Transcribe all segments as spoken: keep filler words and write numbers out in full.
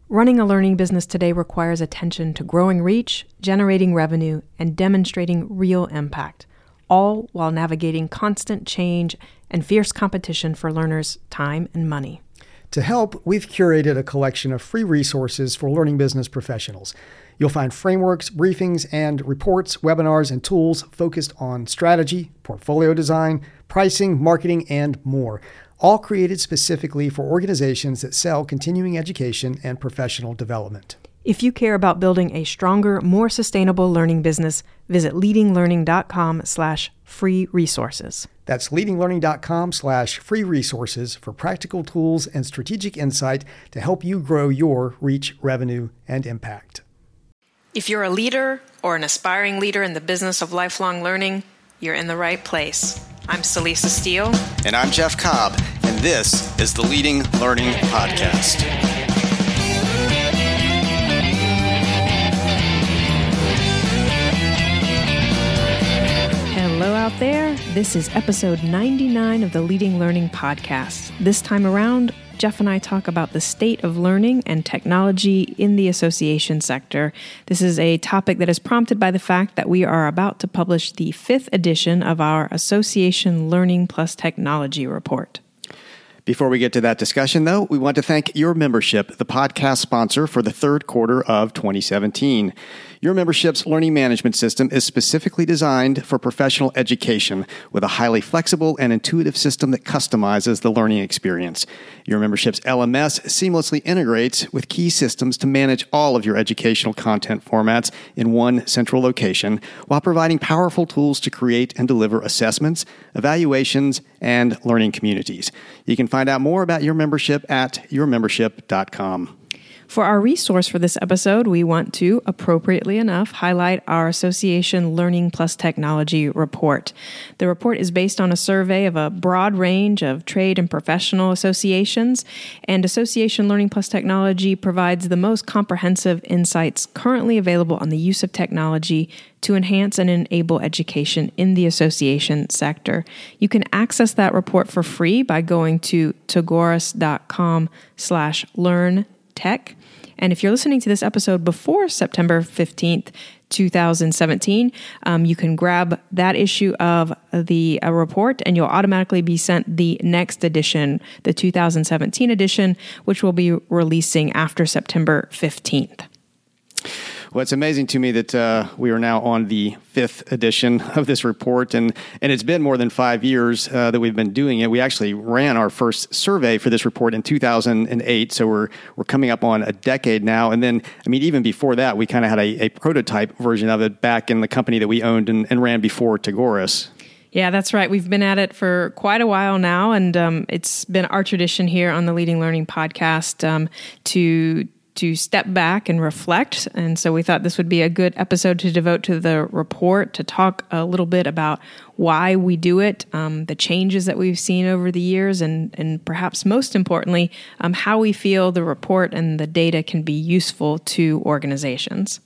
Running a learning business today requires attention to growing reach, generating revenue, and demonstrating real impact, all while navigating constant change and fierce competition for learners' time and money. To help, we've curated a collection of free resources for learning business professionals. You'll find frameworks, briefings, and reports, webinars, and tools focused on strategy, portfolio design, pricing, marketing, and more, all created specifically for organizations that sell continuing education and professional development. If you care about building a stronger, more sustainable learning business, visit leadinglearning.com slash free resources. That's leadinglearning.com slash free resources for practical tools and strategic insight to help you grow your reach, revenue, and impact. If you're a leader or an aspiring leader in the business of lifelong learning, you're in the right place. I'm Celisa Steele. And I'm Jeff Cobb, and this is the Leading Learning Podcast. Hello out there. This is episode ninety-nine of the Leading Learning Podcast. This time around, Jeff and I talk about the state of learning and technology in the association sector. This is a topic that is prompted by the fact that we are about to publish the fifth edition of our Association Learning Plus Technology report. Before we get to that discussion, though, we want to thank Your Membership, the podcast sponsor for the third quarter of twenty seventeen. Your Membership's learning management system is specifically designed for professional education with a highly flexible and intuitive system that customizes the learning experience. Your Membership's L M S seamlessly integrates with key systems to manage all of your educational content formats in one central location while providing powerful tools to create and deliver assessments, evaluations, and learning communities. You can find out more about Your Membership at your membership dot com. For our resource for this episode, we want to, appropriately enough, highlight our Association Learning Plus Technology report. The report is based on a survey of a broad range of trade and professional associations, and Association Learning Plus Technology provides the most comprehensive insights currently available on the use of technology to enhance and enable education in the association sector. You can access that report for free by going to tagoras.com slash learn tech. And if you're listening to this episode before September fifteenth, twenty seventeen, um, you can grab that issue of the uh, report and you'll automatically be sent the next edition, the two thousand seventeen edition, which we'll be releasing after September fifteenth. Well, it's amazing to me that uh, we are now on the fifth edition of this report, and, and it's been more than five years uh, that we've been doing it. We actually ran our first survey for this report in two thousand eight, so we're we're coming up on a decade now. And then, I mean, even before that, we kind of had a, a prototype version of it back in the company that we owned and, and ran before Tagoras. Yeah, that's right. We've been at it for quite a while now, and um, it's been our tradition here on the Leading Learning Podcast um, to to step back and reflect. And so we thought this would be a good episode to devote to the report, to talk a little bit about why we do it, um, the changes that we've seen over the years, and, and perhaps most importantly, um, how we feel the report and the data can be useful to organizations.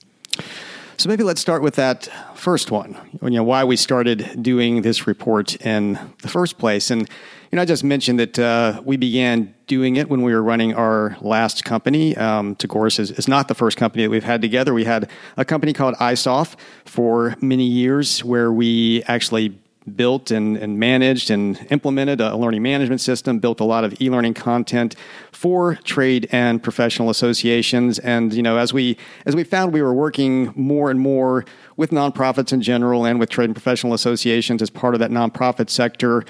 So maybe let's start with that first one, you know, why we started doing this report in the first place. And, you know, I just mentioned that uh, we began doing it when we were running our last company. Um, Tagoras is, is not the first company that we've had together. We had a company called iSoft for many years where we actually built and, and managed and implemented a learning management system, built a lot of e-learning content for trade and professional associations. And, you know, as we as we found we were working more and more with nonprofits in general and with trade and professional associations as part of that nonprofit sector,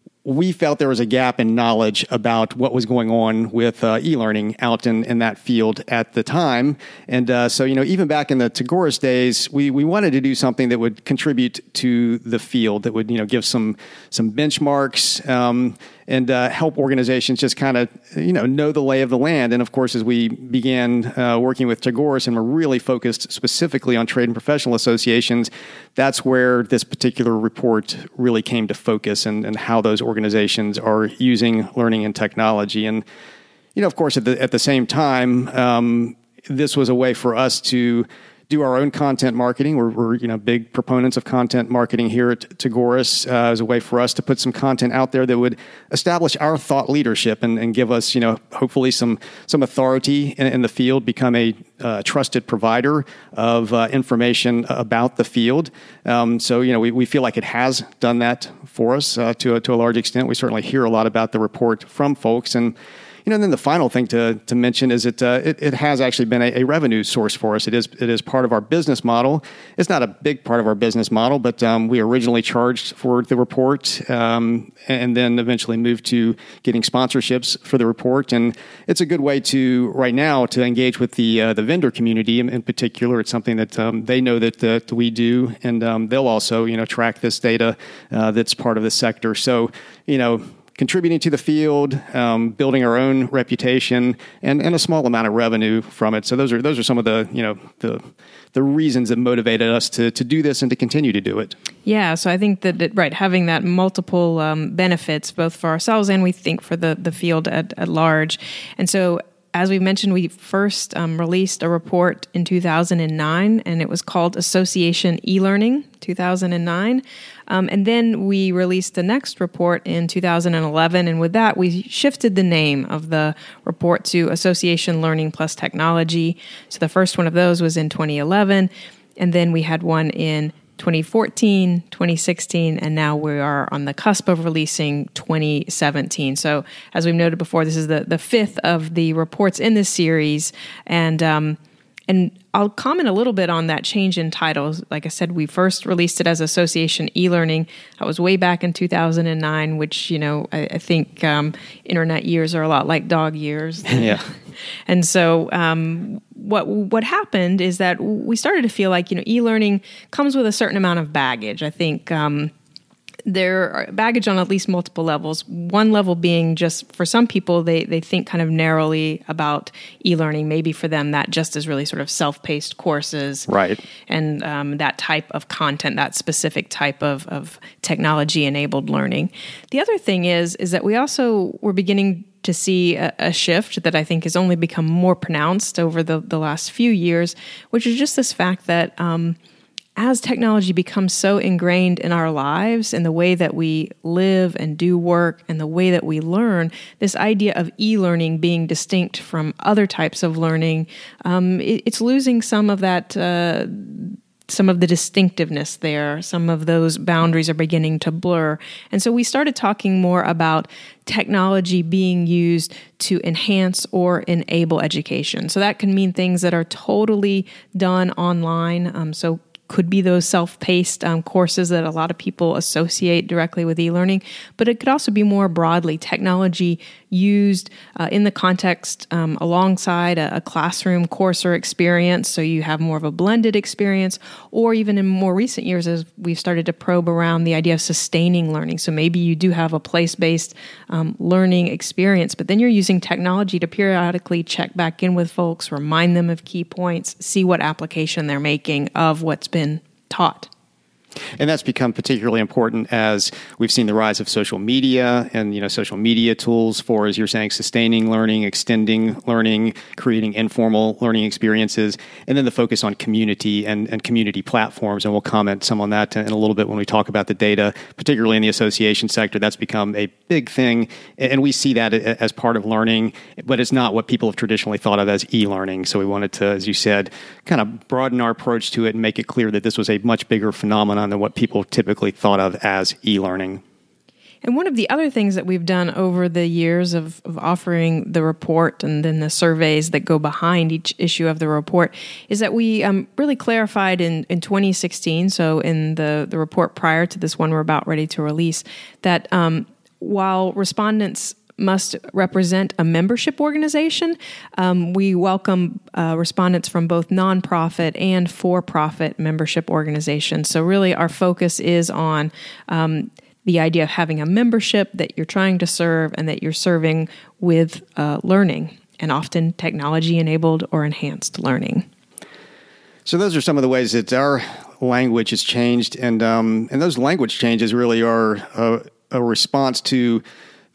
we felt there was a gap in knowledge about what was going on with uh, e-learning out in, in that field at the time. And uh, so, you know, even back in the Tagoras days, we, we wanted to do something that would contribute to the field, that would, you know, give some some benchmarks um, and uh, help organizations just kind of, you know, know the lay of the land. And of course, as we began uh, working with Tagoras and were really focused specifically on trade and professional associations, that's where this particular report really came to focus, and, and how those organizations are using learning and technology. And, you know, of course, at the at the same time, um, this was a way for us to do our own content marketing. We're, we're you know big proponents of content marketing here at Tagoras uh, as a way for us to put some content out there that would establish our thought leadership and, and give us, you know, hopefully some some authority in, in the field, become a uh, trusted provider of uh, information about the field. Um, so, you know, we, we feel like it has done that for us uh, to, a, to a large extent. We certainly hear a lot about the report from folks. And You know, and then the final thing to to mention is that uh, it, it has actually been a, a revenue source for us. It is it is part of our business model. It's not a big part of our business model, but um, we originally charged for the report um, and then eventually moved to getting sponsorships for the report. And it's a good way to, right now, to engage with the uh, the vendor community in, in particular. It's something that um, they know that, that we do, and um, they'll also, you know, track this data uh, that's part of the sector. So, you know, contributing to the field, um, building our own reputation, and, and a small amount of revenue from it. So those are those are some of the you know the the reasons that motivated us to to do this and to continue to do it. Yeah, so I think that, that right, having that multiple um, benefits both for ourselves and we think for the the field at, at large. And so, as we mentioned, we first um, released a report in two thousand nine, and it was called Association eLearning two thousand nine. Um, and then we released the next report in two thousand eleven, and with that, we shifted the name of the report to Association Learning Plus Technology. So the first one of those was in twenty eleven, and then we had one in twenty fourteen, twenty sixteen, and now we are on the cusp of releasing twenty seventeen. So as we've noted before, this is the, the fifth of the reports in this series. And um, and I'll comment a little bit on that change in titles. Like I said, we first released it as Association eLearning. That was way back in two thousand nine, which, you know, I, I think um, internet years are a lot like dog years. Yeah. And so um, what what happened is that we started to feel like, you know, e-learning comes with a certain amount of baggage. I think um, there are baggage on at least multiple levels. One level being just for some people, they they think kind of narrowly about e-learning. Maybe for them, that just is really sort of self-paced courses. Right. And um, that type of content, that specific type of, of technology-enabled learning. The other thing is, is that we also were beginning to see a, a shift that I think has only become more pronounced over the, the last few years, which is just this fact that um, as technology becomes so ingrained in our lives and the way that we live and do work and the way that we learn, this idea of e-learning being distinct from other types of learning, um, it, it's losing some of that uh, some of the distinctiveness there. Some of those boundaries are beginning to blur. And so we started talking more about technology being used to enhance or enable education. So that can mean things that are totally done online. Um, so could be those self-paced um, courses that a lot of people associate directly with e-learning, but it could also be more broadly technology used uh, in the context um, alongside a, a classroom course or experience, so you have more of a blended experience, or even in more recent years as we've started to probe around the idea of sustaining learning. So maybe you do have a place-based um, learning experience, but then you're using technology to periodically check back in with folks, remind them of key points, see what application they're making of what's been been taught. And that's become particularly important as we've seen the rise of social media and, you know, social media tools for, as you're saying, sustaining learning, extending learning, creating informal learning experiences, and then the focus on community and, and community platforms. And we'll comment some on that in a little bit when we talk about the data, particularly in the association sector. That's become a big thing. And we see that as part of learning, but it's not what people have traditionally thought of as e-learning. So we wanted to, as you said, kind of broaden our approach to it and make it clear that this was a much bigger phenomenon than what people typically thought of as e-learning. And one of the other things that we've done over the years of, of offering the report and then the surveys that go behind each issue of the report is that we um, really clarified in, in twenty sixteen, so in the, the report prior to this one we're about ready to release, that um, while respondents must represent a membership organization, Um, we welcome uh, respondents from both nonprofit and for-profit membership organizations. So really our focus is on um, the idea of having a membership that you're trying to serve and that you're serving with uh, learning, and often technology-enabled or enhanced learning. So those are some of the ways that our language has changed, and um, and those language changes really are a, a response to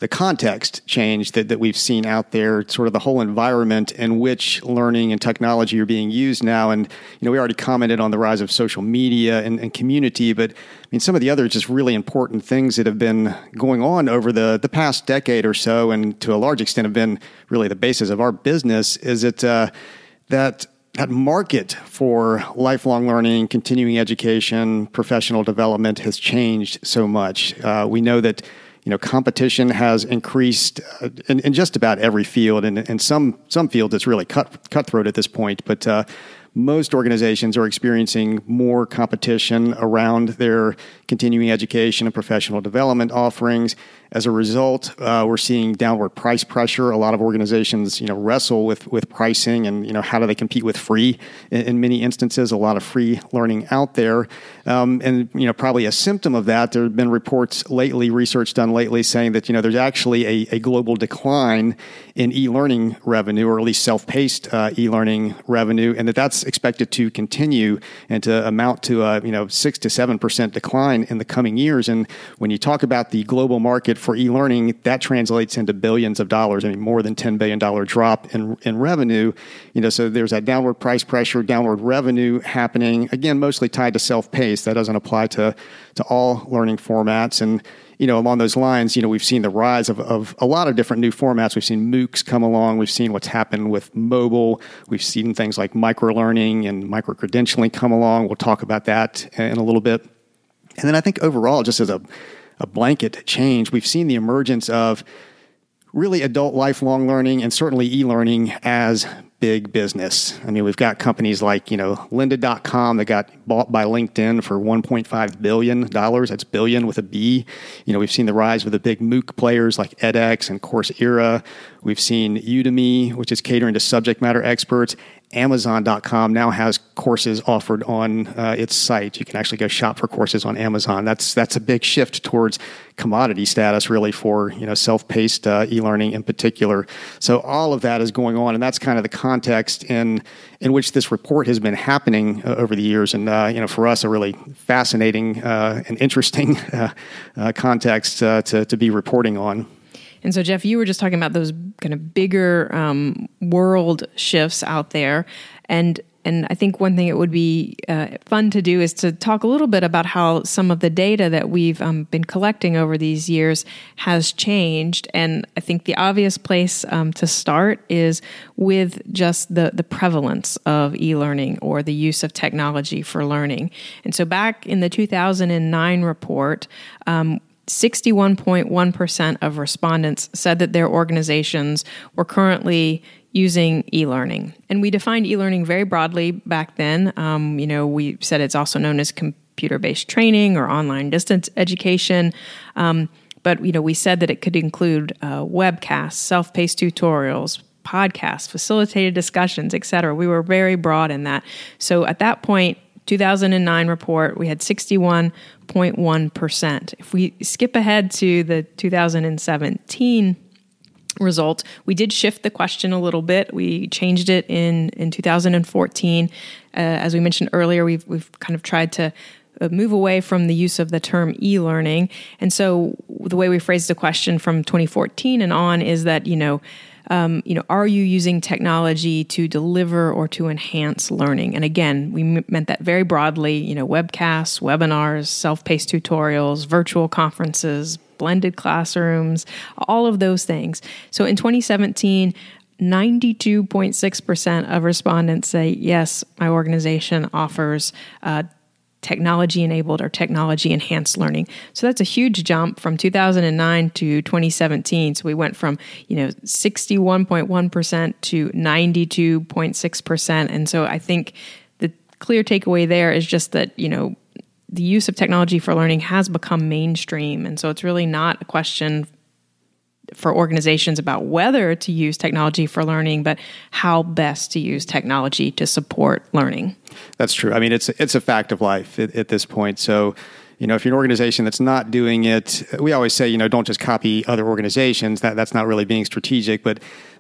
the context change that, that we've seen out there, sort of the whole environment in which learning and technology are being used now. And, you know, we already commented on the rise of social media and, and community, but I mean, some of the other just really important things that have been going on over the, the past decade or so, and to a large extent have been really the basis of our business, is that, uh, that that market for lifelong learning, continuing education, professional development has changed so much. Uh, we know that, you know, competition has increased uh, in, in just about every field, and in some some fields it's really cut cutthroat at this point. But uh, most organizations are experiencing more competition around their continuing education and professional development offerings. As a result, uh, we're seeing downward price pressure. A lot of organizations, you know, wrestle with with pricing and, you know, how do they compete with free? In, in many instances, a lot of free learning out there. Um, and, you know, probably a symptom of that, there have been reports lately, research done lately, saying that, you know, there's actually a, a global decline in e-learning revenue, or at least self-paced uh, e-learning revenue, and that that's expected to continue and to amount to a, you know, six to seven percent decline in the coming years. And when you talk about the global market for e-learning, that translates into billions of dollars. I mean, more than ten billion dollars drop in, in revenue. You know, so there's that downward price pressure, downward revenue happening, again, mostly tied to self-paced. That doesn't apply to, to all learning formats. And, you know, along those lines, you know, we've seen the rise of, of a lot of different new formats. We've seen MOOCs come along. We've seen what's happened with mobile. We've seen things like micro-learning and micro-credentialing come along. We'll talk about that in a little bit. And then I think overall, just as a a blanket change, we've seen the emergence of really adult lifelong learning and certainly e-learning as big business. I mean, we've got companies like, you know, lynda dot com that got bought by LinkedIn for one point five billion dollars. That's billion with a B. You know, we've seen the rise of the big MOOC players like edX and Coursera. We've seen Udemy, which is catering to subject matter experts. Amazon dot com now has courses offered on uh, its site. You can actually go shop for courses on Amazon. That's that's a big shift towards commodity status, really, for, you know, self-paced uh, e-learning in particular. So all of that is going on, and that's kind of the context in in which this report has been happening uh, over the years. And uh, you know, for us, a really fascinating uh, and interesting uh, uh, context uh, to to be reporting on. And so, Jeff, you were just talking about those kind of bigger um, world shifts out there. And and I think one thing it would be uh, fun to do is to talk a little bit about how some of the data that we've um, been collecting over these years has changed. And I think the obvious place um, to start is with just the, the prevalence of e-learning or the use of technology for learning. And so back in the two thousand nine report, um, sixty-one point one percent of respondents said that their organizations were currently using e-learning. And we defined e-learning very broadly back then. Um, you know, we said it's also known as computer-based training or online distance education. Um, but, you know, we said that it could include uh, webcasts, self-paced tutorials, podcasts, facilitated discussions, et cetera. We were very broad in that. So at that point, two thousand nine report, we had sixty-one point one percent. If we skip ahead to the two thousand seventeen result, we did shift the question a little bit. We changed it in, in two thousand fourteen. Uh, as we mentioned earlier, we've we've kind of tried to move away from the use of the term e-learning. And so the way we phrased the question from twenty fourteen and on is that, you know, Um, you know, are you using technology to deliver or to enhance learning? And again, we m- meant that very broadly, you know, webcasts, webinars, self-paced tutorials, virtual conferences, blended classrooms, all of those things. So in twenty seventeen, ninety-two point six percent of respondents say, yes, my organization offers uh, technology-enabled or technology-enhanced learning. So that's a huge jump from two thousand nine to twenty seventeen. So we went from, you know, sixty-one point one percent to ninety-two point six percent. And so I think the clear takeaway there is just that, you know, the use of technology for learning has become mainstream. And so it's really not a question for organizations about whether to use technology for learning, but how best to use technology to support learning. That's true. I mean, it's it's a fact of life at, at this point. So, you know, if you're an organization that's not doing it, we always say, you know, don't just copy other organizations. That that's not really being strategic. But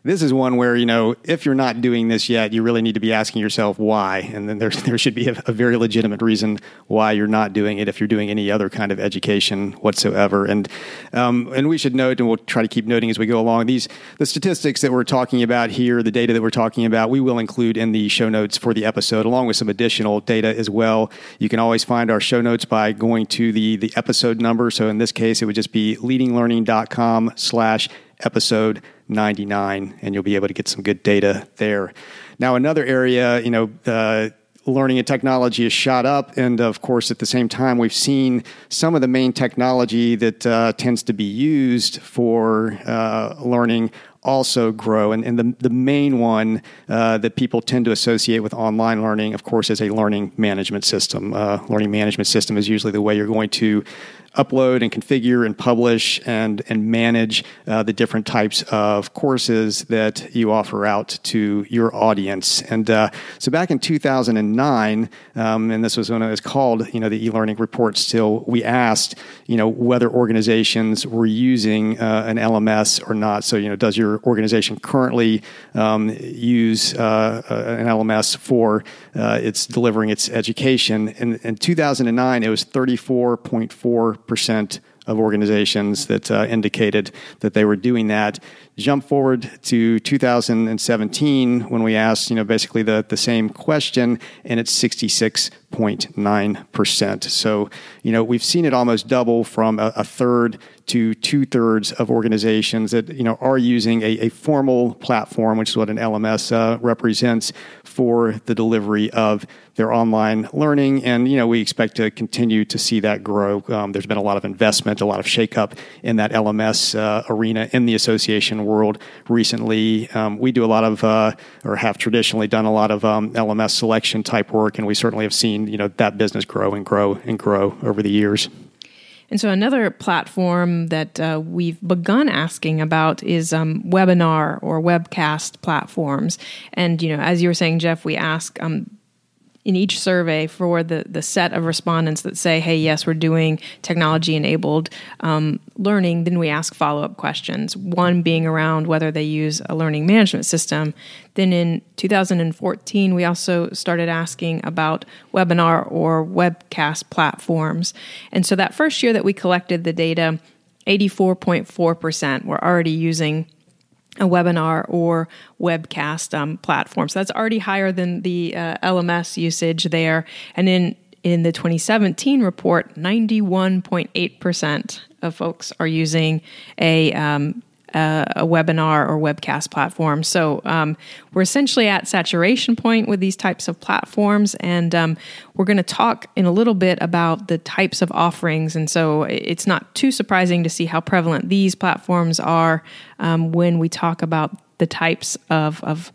this is one where, you know, if you're not doing this yet, you really need to be asking yourself why. And then there, there should be a, a very legitimate reason why you're not doing it if you're doing any other kind of education whatsoever. And um, and we should note, and we'll try to keep noting as we go along, these the statistics that we're talking about here, the data that we're talking about, we will include in the show notes for the episode, along with some additional data as well. You can always find our show notes by going to the, the episode number. So in this case, it would just be leadinglearning.com slash episode ninety-nine, and you'll be able to get some good data there. Now, another area, you know, uh, learning and technology has shot up, and of course, at the same time, we've seen some of the main technology that uh, tends to be used for uh, learning also grow. And, and the, the main one uh, that people tend to associate with online learning, of course, is a learning management system. Uh, learning management system is usually the way you're going to upload and configure and publish and and manage uh, the different types of courses that you offer out to your audience. And uh, so back in two thousand nine, um, and this was when it was called, you know, the e-learning report still, we asked, you know, whether organizations were using uh, an L M S or not. So, you know, does your organization currently um, use uh, an L M S for uh, its delivering its education? In, in two thousand nine, it was thirty-four point four percent of organizations that uh, indicated that they were doing that. Jump forward to two thousand seventeen when we asked, you know, basically the, the same question, and it's sixty-six point nine percent. So, you know, we've seen it almost double from a, a third to two-thirds of organizations that, you know, are using a, a formal platform, which is what an L M S uh, represents, for the delivery of their online learning. And, you know, we expect to continue to see that grow. Um, there's been a lot of investment, a lot of shakeup in that L M S uh, arena in the association world recently. Um, we do a lot of, uh, or have traditionally done a lot of um, L M S selection type work, and we certainly have seen, you know, that business grow and grow and grow over the years. And so another platform that uh, we've begun asking about is um, webinar or webcast platforms. And, you know, as you were saying, Jeff, we ask um, in each survey for the, the set of respondents that say, hey, yes, we're doing technology-enabled um, learning. Then we ask follow-up questions, one being around whether they use a learning management system. Then in two thousand fourteen, we also started asking about webinar or webcast platforms. And so that first year that we collected the data, eighty-four point four percent were already using a webinar or webcast um, platform. So that's already higher than the uh, L M S usage there. And in, in the twenty seventeen report, ninety-one point eight percent of folks are using a um, Uh, a webinar or webcast platform. So um, we're essentially at saturation point with these types of platforms, and um, we're going to talk in a little bit about the types of offerings. And so it's not too surprising to see how prevalent these platforms are um, when we talk about the types of of,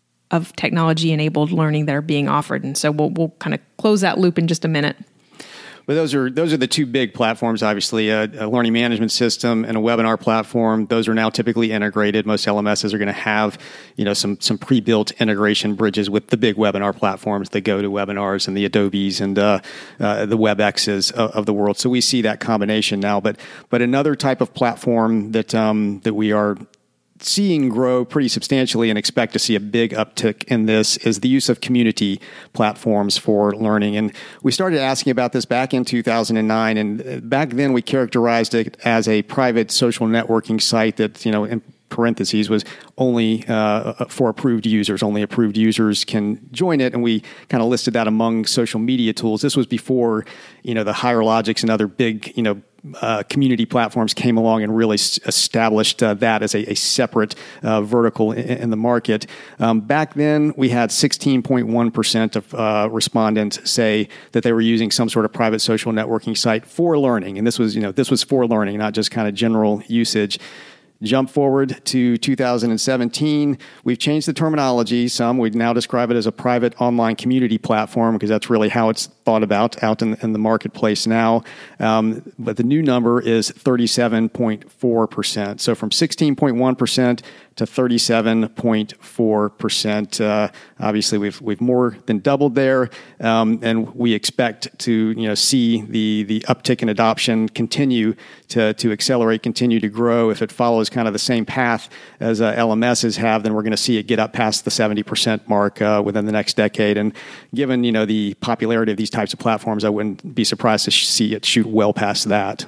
of technology-enabled learning that are being offered. And so we'll we'll kind of close that loop in just a minute. But those are those are the two big platforms, obviously, a, a learning management system and a webinar platform. Those are now typically integrated. Most L M Ss are going to have, you know, some some pre-built integration bridges with the big webinar platforms, the GoToWebinars and the Adobes and uh, uh, the WebExes of, of the world. So we see that combination now. But but another type of platform that um, that we are seeing grow pretty substantially and expect to see a big uptick in this is the use of community platforms for learning. And we started asking about this back in two thousand nine, and back then we characterized it as a private social networking site that, you know, in parentheses was only uh, for approved users. Only approved users can join it, and we kind of listed that among social media tools. This was before, you know, the HigherLogics and other big, you know, Uh, community platforms came along and really s- established uh, that as a, a separate uh, vertical in, in the market. Um, back then, we had sixteen point one percent of uh, respondents say that they were using some sort of private social networking site for learning, and this was, you know, this was for learning, not just kind of general usage. Jump forward to two thousand seventeen. We've changed the terminology some. We now describe it as a private online community platform because that's really how it's thought about out in, in the marketplace now. Um, but the new number is thirty-seven point four percent. So from sixteen point one percent to thirty-seven point four percent. Uh, obviously, we've we've more than doubled there, um, and we expect to you know see the the uptick in adoption continue to to accelerate, continue to grow. If it follows kind of the same path as uh, L M Ss have, then we're going to see it get up past the seventy percent mark uh, within the next decade. And given you know the popularity of these types of platforms, I wouldn't be surprised to sh- see it shoot well past that.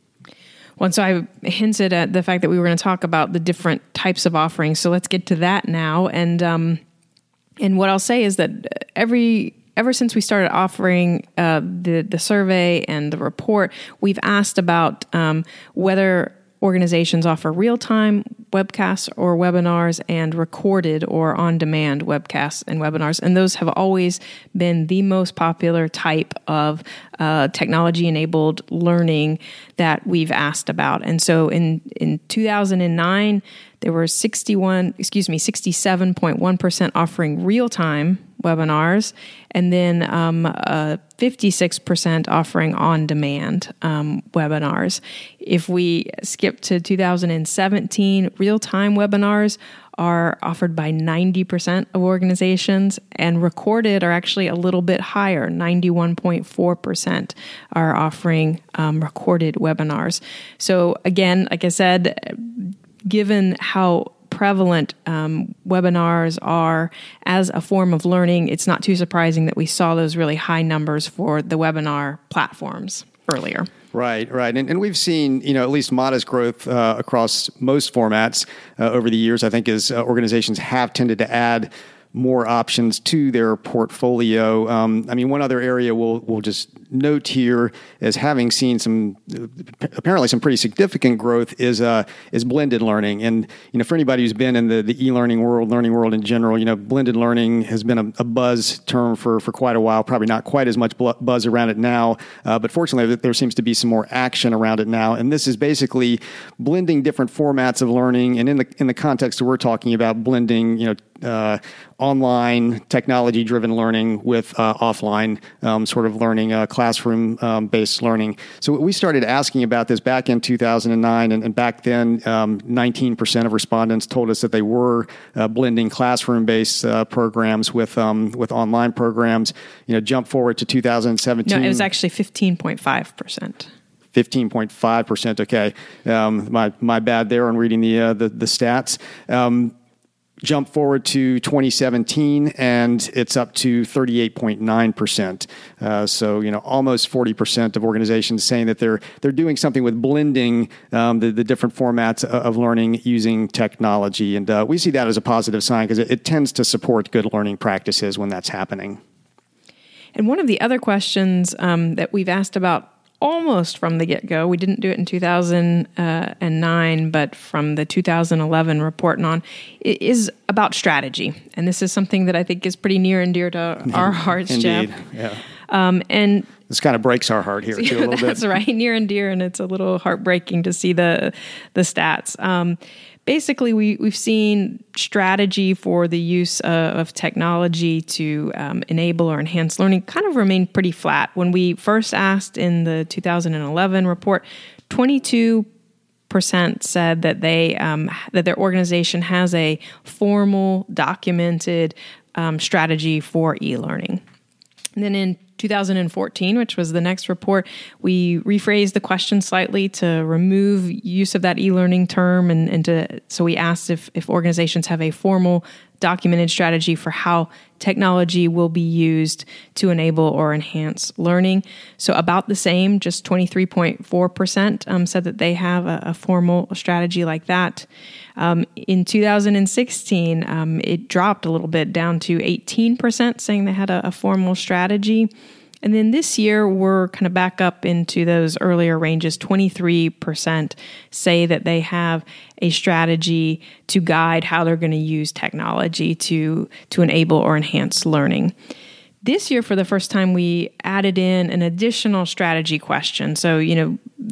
Well, so I hinted at the fact that we were going to talk about the different types of offerings. So let's get to that now. And um, and what I'll say is that every ever since we started offering uh, the the survey and the report, we've asked about um, whether organizations offer real-time webcasts or webinars and recorded or on-demand webcasts and webinars. And those have always been the most popular type of uh, technology-enabled learning that we've asked about. And so in, in two thousand nine, there were sixty-one, excuse me, sixty-seven point one percent offering real-time webinars, and then um, uh, fifty-six percent offering on-demand um, webinars. If we skip to two thousand seventeen, real-time webinars are offered by ninety percent of organizations, and recorded are actually a little bit higher. ninety-one point four percent are offering um, recorded webinars. So again, like I said, given how prevalent um, webinars are as a form of learning, it's not too surprising that we saw those really high numbers for the webinar platforms earlier. Right, right. And, and we've seen, you know, at least modest growth uh, across most formats uh, over the years, I think, as uh, organizations have tended to add more options to their portfolio. Um, I mean, one other area we'll, we'll just note here as having seen some, apparently some pretty significant growth is uh, is blended learning. And, you know, for anybody who's been in the, the e-learning world, learning world in general, you know, blended learning has been a, a buzz term for, for quite a while, probably not quite as much buzz around it now. Uh, but fortunately, there seems to be some more action around it now. And this is basically blending different formats of learning. And in the in the context that we're talking about, blending, you know, Uh, online technology-driven learning with uh, offline um, sort of learning, uh, classroom-based um, learning. So we started asking about this back in two thousand nine, and, and back then, um, nineteen percent of respondents told us that they were uh, blending classroom-based uh, programs with um, with online programs. You know, jump forward to two thousand seventeen. No, it was actually fifteen point five percent. fifteen point five percent. Okay, um, my my bad there on reading the uh, the, the stats. Um, Jump forward to twenty seventeen, and it's up to thirty-eight point nine percent. Uh, so, you know, almost forty percent of organizations saying that they're they're doing something with blending um, the, the different formats of learning using technology. And uh, we see that as a positive sign because it, it tends to support good learning practices when that's happening. And one of the other questions um, that we've asked about almost from the get-go, we didn't do it in two thousand nine, but from the two thousand eleven report and on, is about strategy. And this is something that I think is pretty near and dear to our hearts, Indeed. Jeff. Yeah. Um, and this kind of breaks our heart here, too, a little that's bit. That's right, near and dear, and it's a little heartbreaking to see the the stats. Um, basically, we, we've seen strategy for the use uh, of technology to um, enable or enhance learning kind of remain pretty flat. When we first asked in the two thousand eleven report, twenty-two percent said that they um, that their organization has a formal, documented um, strategy for e-learning. And then in two thousand fourteen, which was the next report, we rephrased the question slightly to remove use of that e-learning term, and, and to so we asked if, if organizations have a formal documented strategy for how technology will be used to enable or enhance learning. So about the same, just twenty-three point four percent um, said that they have a, a formal strategy like that. Um, in two thousand sixteen, um, it dropped a little bit down to eighteen percent saying they had a, a formal strategy. And then this year, we're kind of back up into those earlier ranges. twenty-three percent say that they have a strategy to guide how they're going to use technology to, to enable or enhance learning. This year, for the first time, we added in an additional strategy question. So, you know,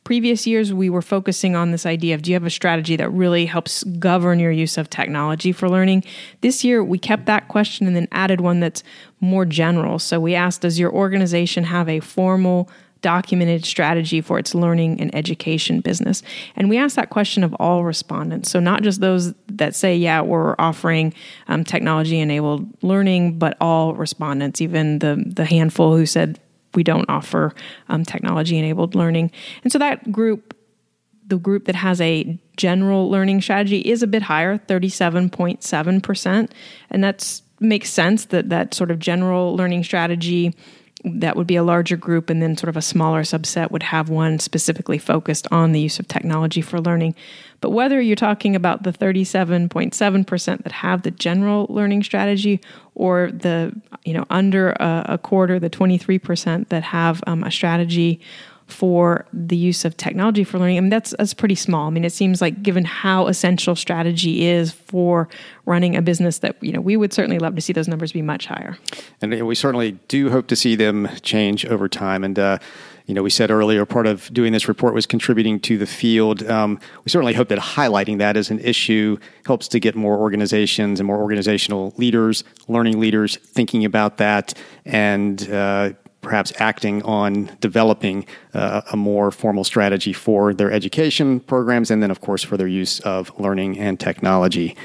previous years, we were focusing on this idea of, do you have a strategy that really helps govern your use of technology for learning? This year, we kept that question and then added one that's more general. So we asked, does your organization have a formal, documented strategy for its learning and education business? And we asked that question of all respondents. So not just those that say, yeah, we're offering um, technology-enabled learning, but all respondents, even the, the handful who said, we don't offer um, technology-enabled learning. And so that group, the group that has a general learning strategy, is a bit higher, thirty-seven point seven percent. And that makes sense that that sort of general learning strategy, that would be a larger group, and then sort of a smaller subset would have one specifically focused on the use of technology for learning. But whether you're talking about the thirty-seven point seven percent that have the general learning strategy, or the, you know, under a, a quarter, the twenty-three percent that have um, a strategy for the use of technology for learning, I mean, that's, that's pretty small. I mean, it seems like, given how essential strategy is for running a business, that, you know, we would certainly love to see those numbers be much higher. And we certainly do hope to see them change over time. And, uh, you know, we said earlier, part of doing this report was contributing to the field. Um, we certainly hope that highlighting that as an issue helps to get more organizations and more organizational leaders, learning leaders, thinking about that, and uh, perhaps acting on developing uh, a more formal strategy for their education programs, and then, of course, for their use of learning and technology.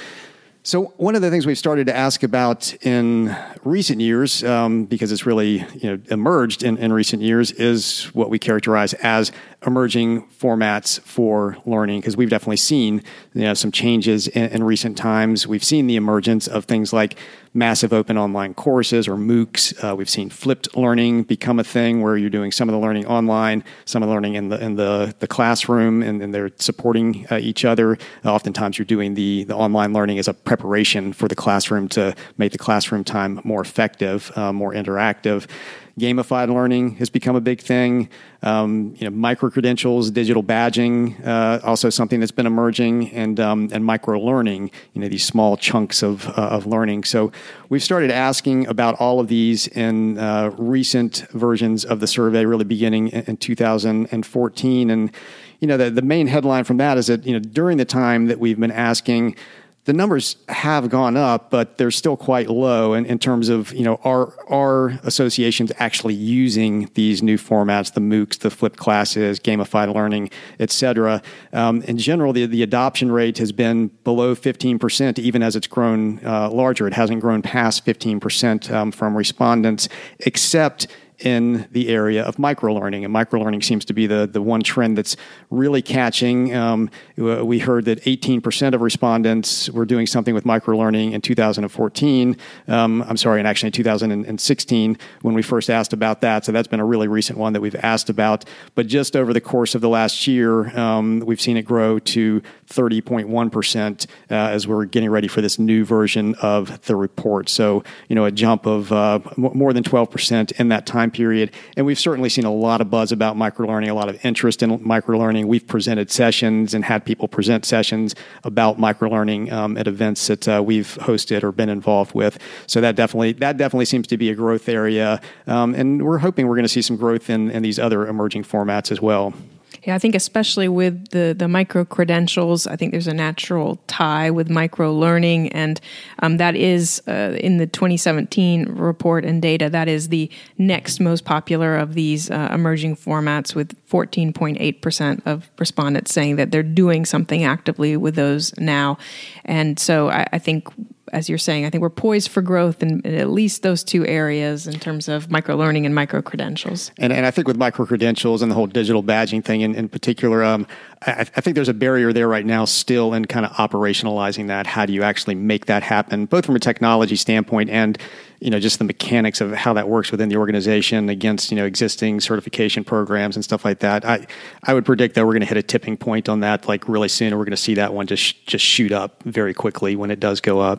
So one of the things we've started to ask about in recent years, um, because it's really, you know, emerged in, in recent years, is what we characterize as emerging formats for learning, because we've definitely seen, you know, some changes in, in recent times. We've seen the emergence of things like massive open online courses, or MOOCs. Uh, we've seen flipped learning become a thing, where you're doing some of the learning online, some of the learning in the in the, the classroom, and, and they're supporting uh, each other. Uh, oftentimes, you're doing the, the online learning as a preparation for the classroom to make the classroom time more effective, uh, more interactive. Gamified learning has become a big thing. Um, you know, micro-credentials, digital badging, uh, also something that's been emerging, and um, and micro-learning, you know, these small chunks of uh, of learning. So we've started asking about all of these in uh, recent versions of the survey, really beginning in, in two thousand fourteen. And, you know, the, the main headline from that is that, you know, during the time that we've been asking, the numbers have gone up, but they're still quite low in, in terms of, you know, are, are associations actually using these new formats, the MOOCs, the flipped classes, gamified learning, et cetera. Um, in general, the, the adoption rate has been below fifteen percent, even as it's grown uh, larger. It hasn't grown past fifteen percent um, from respondents, except in the area of microlearning. And microlearning seems to be the, the one trend that's really catching. Um, we heard that eighteen percent of respondents were doing something with microlearning in two thousand fourteen. Um, I'm sorry, and actually in two thousand sixteen when we first asked about that. So that's been a really recent one that we've asked about. But just over the course of the last year, um, we've seen it grow to thirty point one percent uh, as we're getting ready for this new version of the report. So, you know, a jump of uh, more than twelve percent in that time period. And we've certainly seen a lot of buzz about microlearning, a lot of interest in microlearning. We've presented sessions and had people present sessions about microlearning um, at events that uh, we've hosted or been involved with. So that definitely that definitely seems to be a growth area. Um, and we're hoping we're going to see some growth in, in these other emerging formats as well. Yeah, I think especially with the, the micro-credentials, I think there's a natural tie with micro-learning, and um, that is, uh, in the twenty seventeen report and data, that is the next most popular of these uh, emerging formats, with fourteen point eight percent of respondents saying that they're doing something actively with those now. And so I, I think, as you're saying, I think we're poised for growth in, in at least those two areas in terms of micro-learning and micro-credentials. And, and I think with micro-credentials and the whole digital badging thing in, in particular, um, I, I think there's a barrier there right now still in kind of operationalizing that. How do you actually make that happen, both from a technology standpoint and, you know, just the mechanics of how that works within the organization against, you know, existing certification programs and stuff like that. I, I would predict that we're going to hit a tipping point on that, like really soon, and we're going to see that one just, just shoot up very quickly when it does go up.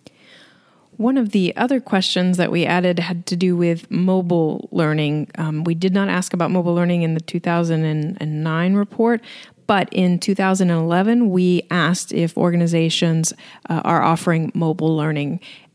One of the other questions that we added had to do with mobile learning. Um, we did not ask about mobile learning in the two thousand nine report, but in two thousand eleven, we asked if organizations uh, are offering mobile learning.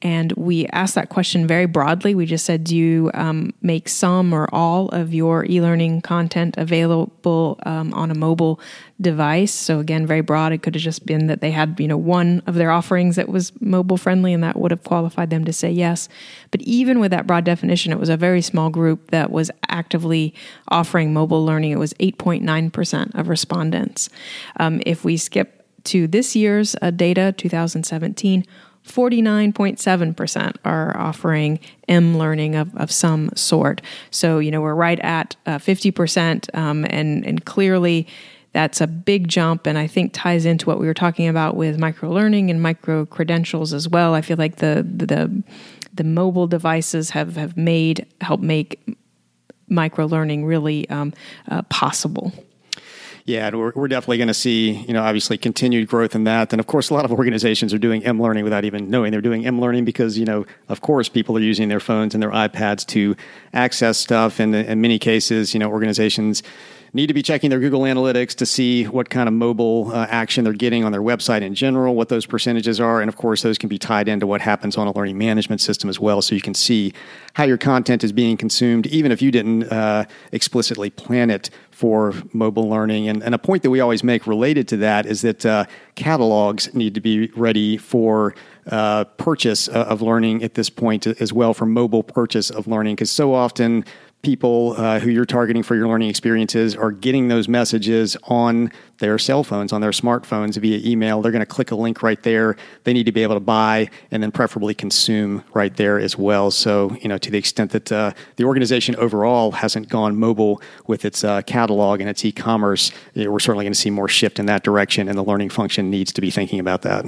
And we asked that question very broadly. We just said, do you um, make some or all of your e-learning content available um, on a mobile device? So again, very broad. It could have just been that they had, you know, one of their offerings that was mobile friendly, and that would have qualified them to say yes. But even with that broad definition, it was a very small group that was actively offering mobile learning. It was eight point nine percent of respondents. Um, if we skip to this year's uh, data, two thousand seventeen, forty-nine point seven percent are offering M-learning of, of some sort. So, you know, we're right at uh, fifty percent, um, and, and clearly that's a big jump, and I think ties into what we were talking about with micro-learning and micro-credentials as well. I feel like the the, the mobile devices have, have made, helped make micro-learning really um, uh, possible. Yeah, and we're, we're definitely going to see, you know, obviously continued growth in that. And of course, a lot of organizations are doing M-learning without even knowing they're doing M-learning because, you know, of course, people are using their phones and their iPads to access stuff. And in many cases, you know, organizations need to be checking their Google Analytics to see what kind of mobile uh, action they're getting on their website in general, what those percentages are. And of course, those can be tied into what happens on a learning management system as well. So you can see how your content is being consumed, even if you didn't uh, explicitly plan it for mobile learning. And, and a point that we always make related to that is that uh, catalogs need to be ready for uh, purchase of learning at this point as well, for mobile purchase of learning, because so often people uh, who you're targeting for your learning experiences are getting those messages on their cell phones, on their smartphones via email. They're going to click a link right there. They need to be able to buy and then preferably consume right there as well. So, you know, to the extent that uh, the organization overall hasn't gone mobile with its uh, catalog and its e-commerce, you know, we're certainly going to see more shift in that direction, and the learning function needs to be thinking about that.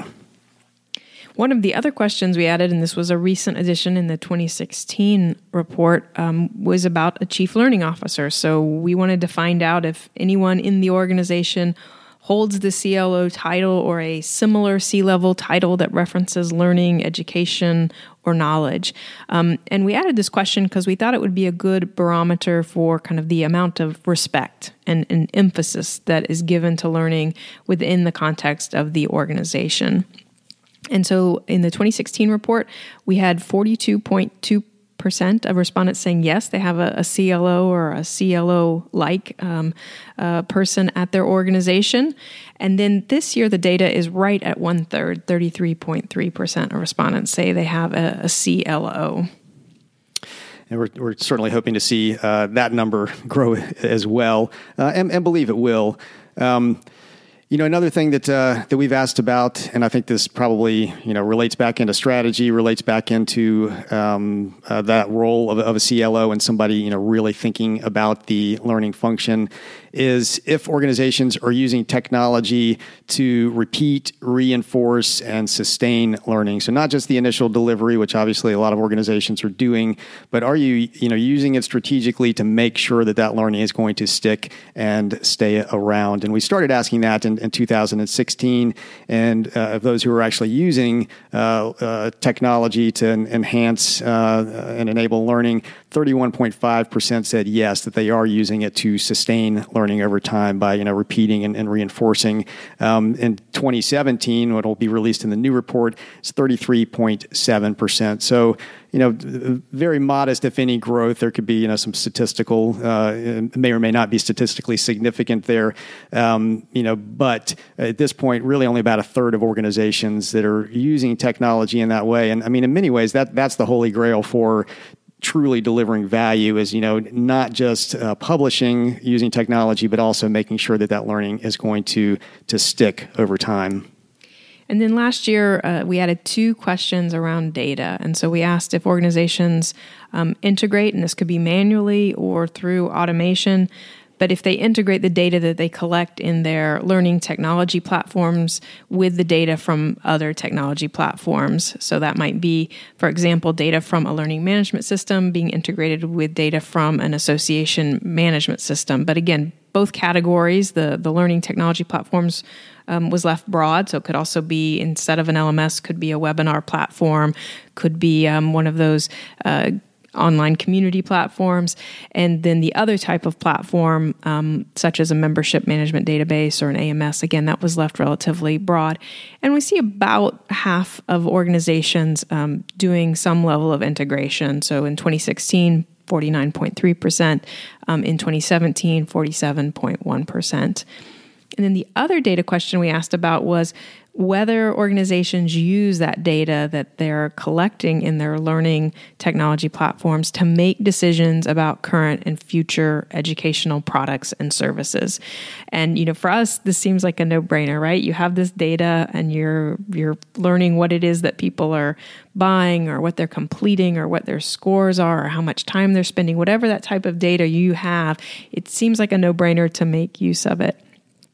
One of the other questions we added, and this was a recent addition in the twenty sixteen report, um, was about a chief learning officer. So we wanted to find out if anyone in the organization holds the C L O title or a similar C-level title that references learning, education, or knowledge. Um, and we added this question because we thought it would be a good barometer for kind of the amount of respect and, and emphasis that is given to learning within the context of the organization. And so in the twenty sixteen report, we had forty-two point two percent of respondents saying yes, they have a, a C L O or a C L O-like um, uh, person at their organization. And then this year, the data is right at one-third, thirty-three point three percent of respondents say they have a, a C L O. And we're, we're certainly hoping to see uh, that number grow as well, uh, and, and believe it will. Um, You know, another thing that uh, that we've asked about, and I think this probably, you know, relates back into strategy, relates back into um, uh, that role of, of a C L O and somebody, you know, really thinking about the learning function, is if organizations are using technology to repeat, reinforce, and sustain learning. So not just the initial delivery, which obviously a lot of organizations are doing, but are you, you know, using it strategically to make sure that that learning is going to stick and stay around? And we started asking that in, in two thousand sixteen, and uh, of those who are actually using uh, uh, technology to en- enhance uh, and enable learning, thirty-one point five percent said yes, that they are using it to sustain learning over time by, you know, repeating and, and reinforcing. Um, in twenty seventeen, what will be released in the new report, is thirty-three point seven percent. So, you know, very modest, if any, growth. There could be, you know, some statistical, uh, may or may not be statistically significant there. Um, you know, but at this point, really only about a third of organizations that are using technology in that way. And I mean, in many ways, that that's the holy grail for truly delivering value, is, you know, not just uh, publishing using technology, but also making sure that that learning is going to to stick over time. And then last year, uh, we added two questions around data. And so we asked if organizations um, integrate, and this could be manually or through automation, but if they integrate the data that they collect in their learning technology platforms with the data from other technology platforms. So that might be, for example, data from a learning management system being integrated with data from an association management system. But again, both categories, the, the learning technology platforms um, was left broad. So it could also be, instead of an L M S, could be a webinar platform, could be um, one of those uh, online community platforms, and then the other type of platform, um, such as a membership management database or an A M S, again, that was left relatively broad. And we see about half of organizations um, doing some level of integration. So in twenty sixteen, forty-nine point three percent, um, in twenty seventeen, forty-seven point one percent. And then the other data question we asked about was whether organizations use that data that they're collecting in their learning technology platforms to make decisions about current and future educational products and services. And, you know, for us, this seems like a no-brainer, right? You have this data and you're you're learning what it is that people are buying or what they're completing or what their scores are or how much time they're spending, whatever that type of data you have, it seems like a no-brainer to make use of it.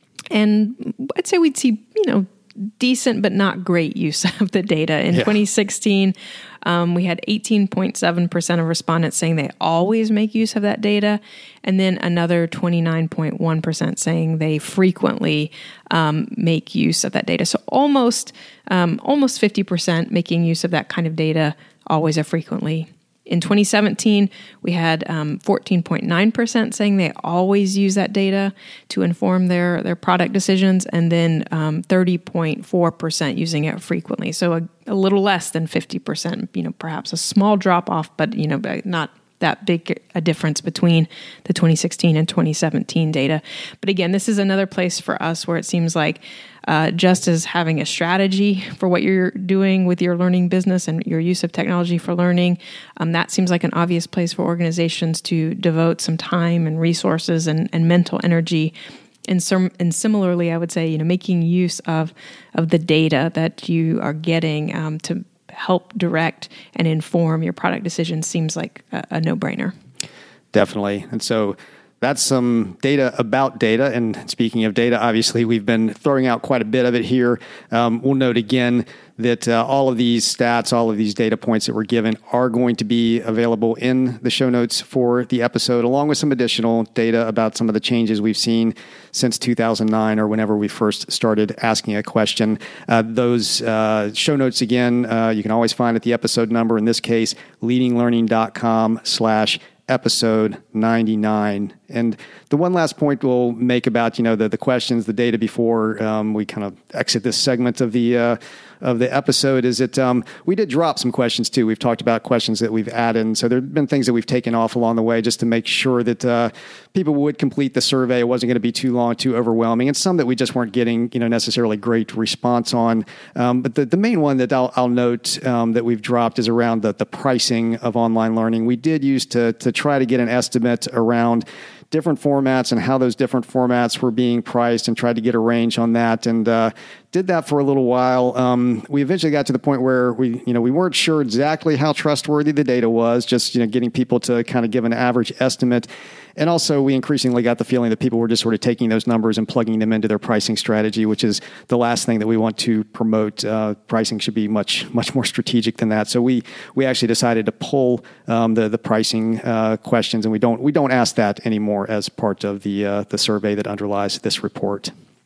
And I'd say we'd see, you know, decent but not great use of the data. In yeah. twenty sixteen, um, we had eighteen point seven percent of respondents saying they always make use of that data, and then another twenty-nine point one percent saying they frequently um, make use of that data. So almost um, almost fifty percent making use of that kind of data always or frequently. In twenty seventeen, we had um, fourteen point nine percent saying they always use that data to inform their, their product decisions, and then um, thirty point four percent using it frequently. So a, a little less than fifty percent, you know, perhaps a small drop off, but, you know, not that big a difference between the twenty sixteen and twenty seventeen data. But again, this is another place for us where it seems like uh, just as having a strategy for what you're doing with your learning business and your use of technology for learning, um, that seems like an obvious place for organizations to devote some time and resources and, and mental energy. And, some, and similarly, I would say, you know, making use of of the data that you are getting um, to help direct and inform your product decisions seems like a, a no-brainer. Definitely. And so that's some data about data. And speaking of data, obviously, we've been throwing out quite a bit of it here. Um, we'll note again that uh, all of these stats, all of these data points that we're given are going to be available in the show notes for the episode, along with some additional data about some of the changes we've seen since two thousand nine or whenever we first started asking a question. Uh, those uh, show notes, again, uh, you can always find at the episode number, in this case, leadinglearning.com slash episode ninety-nine. And the one last point we'll make about, you know, the, the questions, the data before um, we kind of exit this segment of the uh, of the episode is that um, we did drop some questions too. We've talked about questions that we've added. And so there have been things that we've taken off along the way just to make sure that uh, people would complete the survey. It wasn't going to be too long, too overwhelming. And some that we just weren't getting, you know, necessarily great response on. Um, but the, the main one that I'll, I'll note um, that we've dropped is around the, the pricing of online learning. We did use to to try to get an estimate around different formats and how those different formats were being priced and tried to get a range on that, and uh, did that for a little while. Um, we eventually got to the point where we, you know, we weren't sure exactly how trustworthy the data was, just, you know, getting people to kind of give an average estimate. And also we increasingly got the feeling that people were just sort of taking those numbers and plugging them into their pricing strategy, which is the last thing that we want to promote. Uh, pricing should be much, much more strategic than that. So we, we actually decided to pull um, the, the pricing uh, questions, and we don't, we don't ask that anymore as part of the, uh, the survey that underlies this report.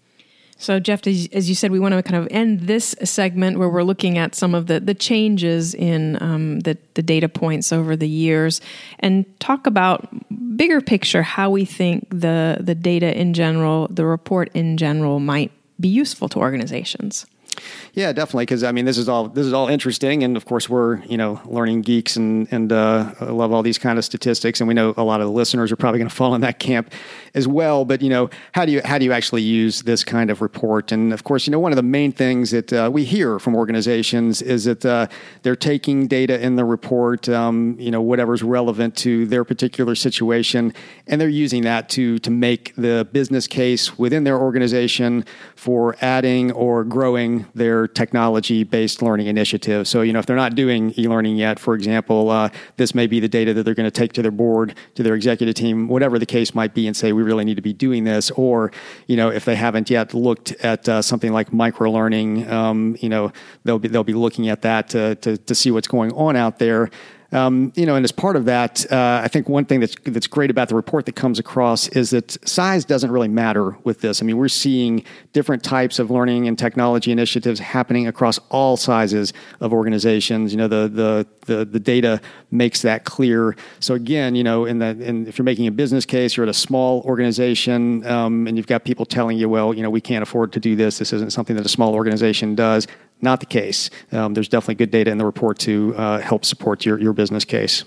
So, Jeff, as you said, we want to kind of end this segment where we're looking at some of the, the changes in um, the, the data points over the years and talk about bigger picture how we think the, the data in general, the report in general, might be useful to organizations. Yeah, definitely. Because I mean, this is all this is all interesting, and of course, we're you know learning geeks, and and uh, love all these kind of statistics, and we know a lot of the listeners are probably going to fall in that camp as well. But you know, how do you how do you actually use this kind of report? And of course, you know, one of the main things that uh, we hear from organizations is that uh, they're taking data in the report, um, you know, whatever's relevant to their particular situation, and they're using that to to make the business case within their organization for adding or growing their technology-based learning initiative. So, you know, if they're not doing e-learning yet, for example, uh, this may be the data that they're going to take to their board, to their executive team, whatever the case might be, and say, we really need to be doing this. Or, you know, if they haven't yet looked at uh, something like micro-learning, um, you know, they'll be they'll be looking at that to, to, to see what's going on out there. Um, you know, and as part of that, uh, I think one thing that's that's great about the report that comes across is that size doesn't really matter with this. I mean, we're seeing different types of learning and technology initiatives happening across all sizes of organizations. You know, the the the, the data makes that clear. So again, you know, in the in, if you're making a business case, you're at a small organization, um, and you've got people telling you, well, you know, we can't afford to do this. This isn't something that a small organization does. Not the case. Um, there's definitely good data in the report to uh, help support your, your business case.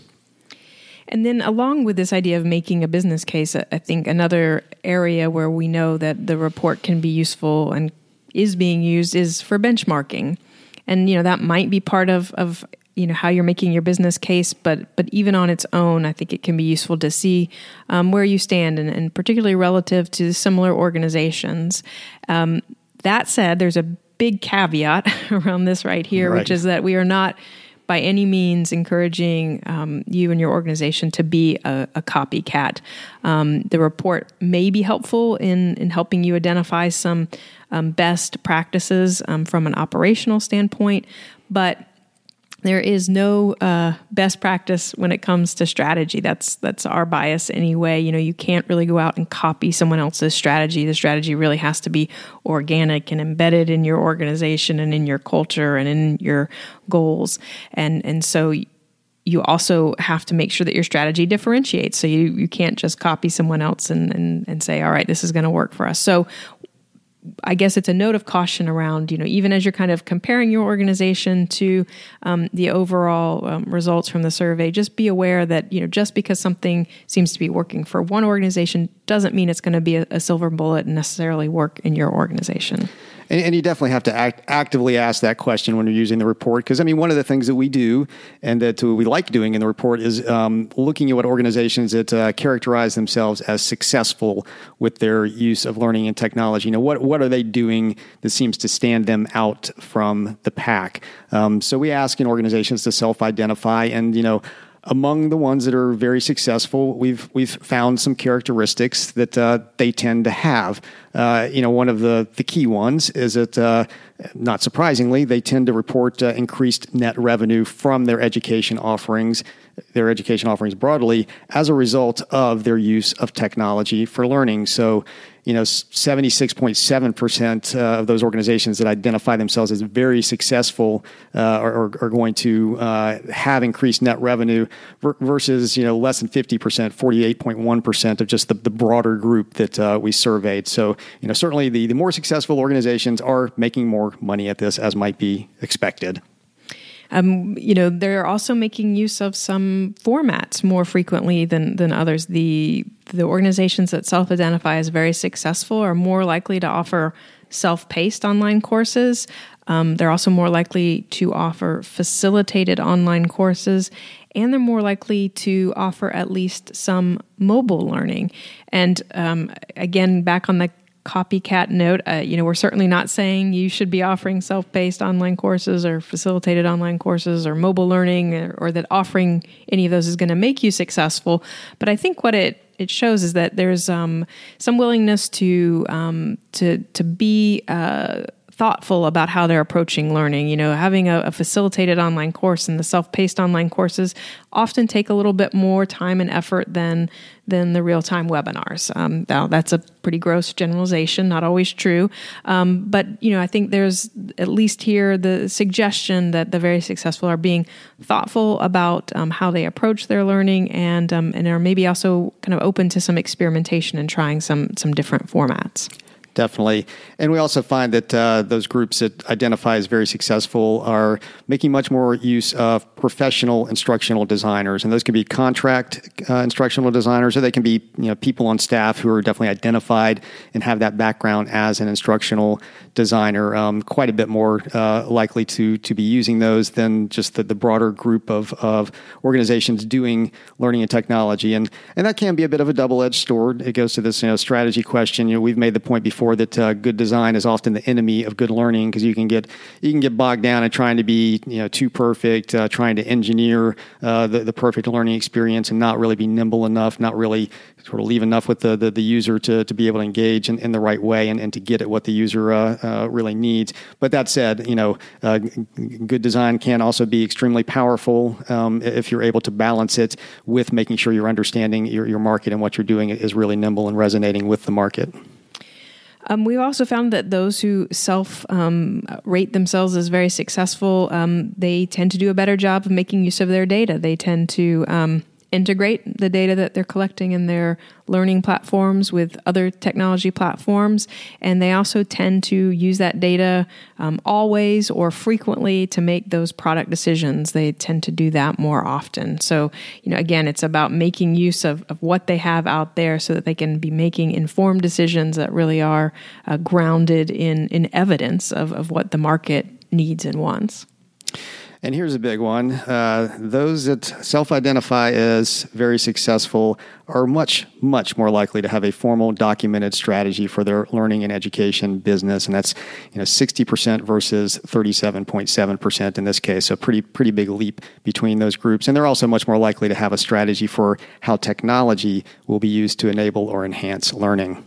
And then along with this idea of making a business case, I think another area where we know that the report can be useful and is being used is for benchmarking. And, you know, that might be part of, of you know, how you're making your business case, but but even on its own, I think it can be useful to see um, where you stand, and, and particularly relative to similar organizations. Um, that said, there's a big caveat around this right here, right. which is that we are not by any means encouraging um, you and your organization to be a, a copycat. Um, the report may be helpful in, in helping you identify some um, best practices um, from an operational standpoint, but there is no uh, best practice when it comes to strategy. That's that's our bias anyway. You know, you can't really go out and copy someone else's strategy. The strategy really has to be organic and embedded in your organization and in your culture and in your goals. And and so you also have to make sure that your strategy differentiates. So you, you can't just copy someone else and, and, and say, all right, this is going to work for us. So I guess it's a note of caution around, you know, even as you're kind of comparing your organization to um, the overall um, results from the survey, just be aware that, you know, just because something seems to be working for one organization doesn't mean it's going to be a, a silver bullet and necessarily work in your organization. And, and you definitely have to act, actively ask that question when you're using the report. Because, I mean, one of the things that we do and that we like doing in the report is um, looking at what organizations that uh, characterize themselves as successful with their use of learning and technology. You know, what, what are they doing that seems to stand them out from the pack? Um, so we ask in organizations to self-identify, and, you know, among the ones that are very successful, we've we've found some characteristics that uh, they tend to have. Uh, you know, one of the, the key ones is that, uh, not surprisingly, they tend to report uh, increased net revenue from their education offerings, their education offerings broadly, as a result of their use of technology for learning. So, you know, seventy-six point seven percent uh, of those organizations that identify themselves as very successful uh, are, are going to uh, have increased net revenue versus, you know, less than fifty percent, forty-eight point one percent of just the, the broader group that uh, we surveyed. So, you know, certainly the, the more successful organizations are making more money at this, as might be expected. Um, you know, they're also making use of some formats more frequently than than others. The the organizations that self-identify as very successful are more likely to offer self-paced online courses. Um, they're also more likely to offer facilitated online courses, and they're more likely to offer at least some mobile learning. And um, again, back on the copycat note, uh, you know, we're certainly not saying you should be offering self-paced online courses or facilitated online courses or mobile learning, or, or that offering any of those is going to make you successful. But I think what it it shows is that there's um, some willingness to um, to to be uh, thoughtful about how they're approaching learning. You know, having a, a facilitated online course and the self-paced online courses often take a little bit more time and effort than than the real-time webinars. Um, now, that's a pretty gross generalization, not always true. Um, but, you know, I think there's at least here the suggestion that the very successful are being thoughtful about um, how they approach their learning, and um, and are maybe also kind of open to some experimentation and trying some some different formats. Definitely. And we also find that uh, those groups that identify as very successful are making much more use of professional instructional designers. And those can be contract uh, instructional designers, or they can be, you know, people on staff who are definitely identified and have that background as an instructional designer. Um, quite a bit more uh, likely to to be using those than just the, the broader group of, of organizations doing learning and technology. And and that can be a bit of a double-edged sword. It goes to this, you know, strategy question. You know, we've made the point before before that uh, good design is often the enemy of good learning, because you can get you can get bogged down in trying to be you know too perfect, uh, trying to engineer uh, the the perfect learning experience, and not really be nimble enough, not really sort of leave enough with the the, the user to, to be able to engage in, in the right way and, and to get at what the user uh, uh, really needs. But that said, you know, uh, good design can also be extremely powerful um, if you're able to balance it with making sure you're understanding your, your market and what you're doing is really nimble and resonating with the market. Um, we also found that those who self um, rate themselves as very successful, um, they tend to do a better job of making use of their data. They tend to um, integrate the data that they're collecting in their learning platforms with other technology platforms. And they also tend to use that data um, always or frequently to make those product decisions. They tend to do that more often. So, you know, again, it's about making use of, of what they have out there so that they can be making informed decisions that really are uh, grounded in, in evidence of, of what the market needs and wants. And here's a big one. Uh, those that self-identify as very successful are much, much more likely to have a formal documented strategy for their learning and education business. And that's, you know, sixty percent versus thirty-seven point seven percent in this case. So pretty, pretty big leap between those groups. And they're also much more likely to have a strategy for how technology will be used to enable or enhance learning.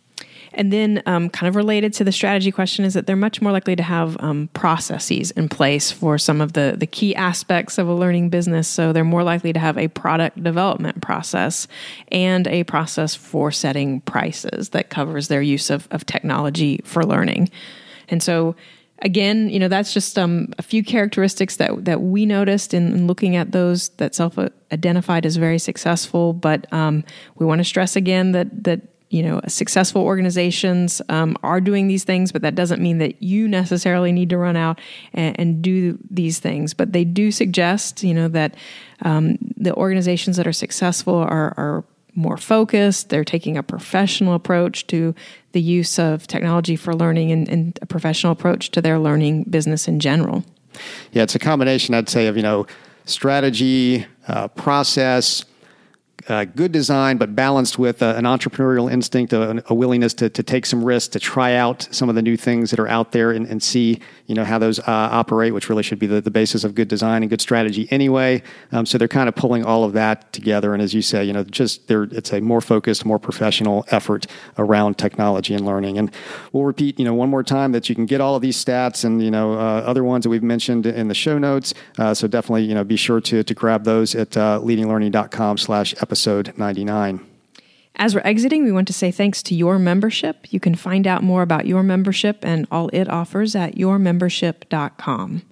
And then um, kind of related to the strategy question is that they're much more likely to have um, processes in place for some of the, the key aspects of a learning business. So they're more likely to have a product development process and a process for setting prices that covers their use of, of technology for learning. And so again, you know, that's just um, a few characteristics that, that we noticed in, in looking at those that self-identified as very successful. But um, we want to stress again that that you know, successful organizations um, are doing these things, but that doesn't mean that you necessarily need to run out and, and do these things. But they do suggest, you know, that um, the organizations that are successful are, are more focused. They're taking a professional approach to the use of technology for learning and, and a professional approach to their learning business in general. Yeah, it's a combination, I'd say, of, you know, strategy, uh, process, Uh, good design, but balanced with uh, an entrepreneurial instinct, a, a willingness to, to take some risks, to try out some of the new things that are out there and, and see, you know, how those uh, operate, which really should be the, the basis of good design and good strategy anyway. Um, so they're kind of pulling all of that together. And as you say, you know, just they're, it's a more focused, more professional effort around technology and learning. And we'll repeat, you know, one more time that you can get all of these stats and, you know, uh, other ones that we've mentioned in the show notes. Uh, so definitely, you know, be sure to, to grab those at uh, leadinglearning.com slash episode ninety-nine. As we're exiting, we want to say thanks to Your Membership. You can find out more about Your Membership and all it offers at your membership dot com.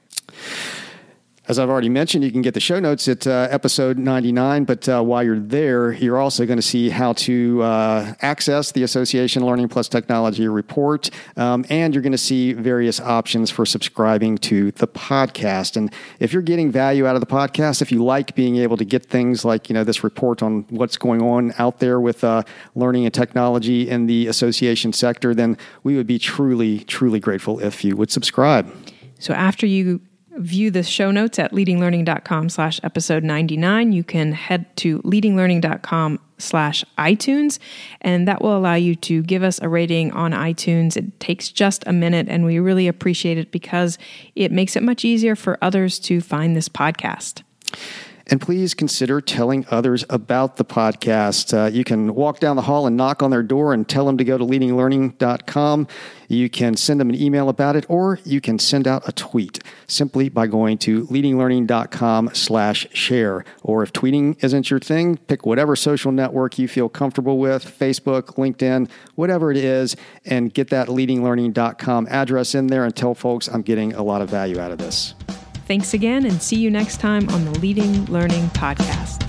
As I've already mentioned, you can get the show notes at uh, episode ninety-nine, but uh, while you're there, you're also going to see how to uh, access the Association Learning Plus Technology report, um, and you're going to see various options for subscribing to the podcast. And if you're getting value out of the podcast, if you like being able to get things like, you know, this report on what's going on out there with uh, learning and technology in the association sector, then we would be truly, truly grateful if you would subscribe. So after you view the show notes at leadinglearning.com slash episode 99. You can head to leadinglearning.com slash iTunes, and that will allow you to give us a rating on iTunes. It takes just a minute, and we really appreciate it because it makes it much easier for others to find this podcast. And please consider telling others about the podcast. Uh, you can walk down the hall and knock on their door and tell them to go to leading learning dot com. You can send them an email about it, or you can send out a tweet simply by going to leadinglearning.com slash share. Or if tweeting isn't your thing, pick whatever social network you feel comfortable with, Facebook, LinkedIn, whatever it is, and get that leading learning dot com address in there and tell folks I'm getting a lot of value out of this. Thanks again, and see you next time on the Leading Learning Podcast.